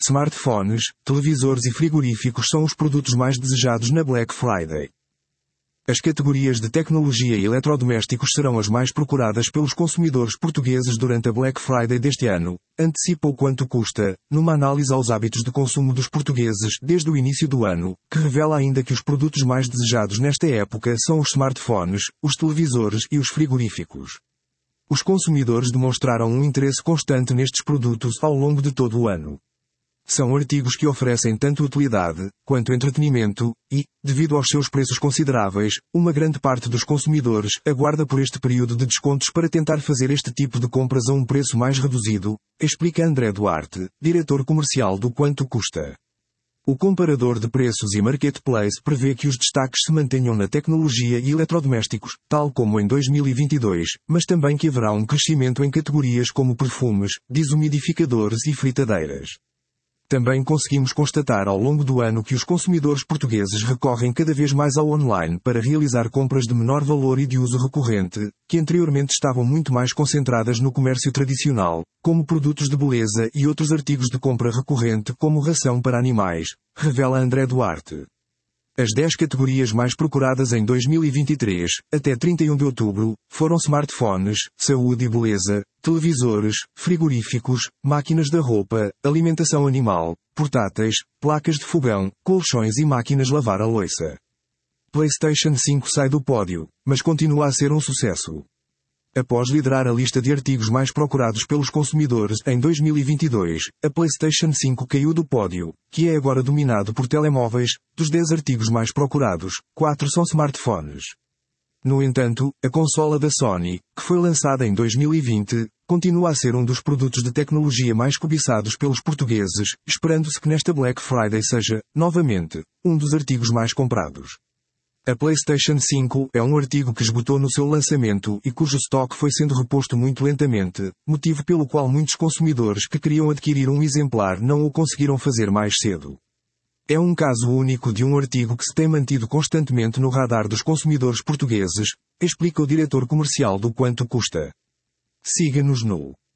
Smartphones, televisores e frigoríficos são os produtos mais desejados na Black Friday. As categorias de tecnologia e eletrodomésticos serão as mais procuradas pelos consumidores portugueses durante a Black Friday deste ano, antecipa o Quanto Custa, numa análise aos hábitos de consumo dos portugueses desde o início do ano, que revela ainda que os produtos mais desejados nesta época são os smartphones, os televisores e os frigoríficos. Os consumidores demonstraram um interesse constante nestes produtos ao longo de todo o ano. São artigos que oferecem tanto utilidade, quanto entretenimento, e, devido aos seus preços consideráveis, uma grande parte dos consumidores aguarda por este período de descontos para tentar fazer este tipo de compras a um preço mais reduzido, explica André Duarte, diretor comercial do Quanto Custa. O comparador de preços e marketplace prevê que os destaques se mantenham na tecnologia e eletrodomésticos, tal como em 2022, mas também que haverá um crescimento em categorias como perfumes, desumidificadores e fritadeiras. Também conseguimos constatar ao longo do ano que os consumidores portugueses recorrem cada vez mais ao online para realizar compras de menor valor e de uso recorrente, que anteriormente estavam muito mais concentradas no comércio tradicional, como produtos de beleza e outros artigos de compra recorrente como ração para animais, revela André Duarte. As 10 categorias mais procuradas em 2023, até 31 de outubro, foram smartphones, saúde e beleza, televisores, frigoríficos, máquinas de roupa, alimentação animal, portáteis, placas de fogão, colchões e máquinas de lavar a louça. PlayStation 5 sai do pódio, mas continua a ser um sucesso. Após liderar a lista de artigos mais procurados pelos consumidores em 2022, a PlayStation 5 caiu do pódio, que é agora dominado por telemóveis. Dos 10 artigos mais procurados, 4 são smartphones. No entanto, a consola da Sony, que foi lançada em 2020, continua a ser um dos produtos de tecnologia mais cobiçados pelos portugueses, esperando-se que nesta Black Friday seja, novamente, um dos artigos mais comprados. A PlayStation 5 é um artigo que esgotou no seu lançamento e cujo estoque foi sendo reposto muito lentamente, motivo pelo qual muitos consumidores que queriam adquirir um exemplar não o conseguiram fazer mais cedo. É um caso único de um artigo que se tem mantido constantemente no radar dos consumidores portugueses, explica o diretor comercial do Quanto Custa. Siga-nos no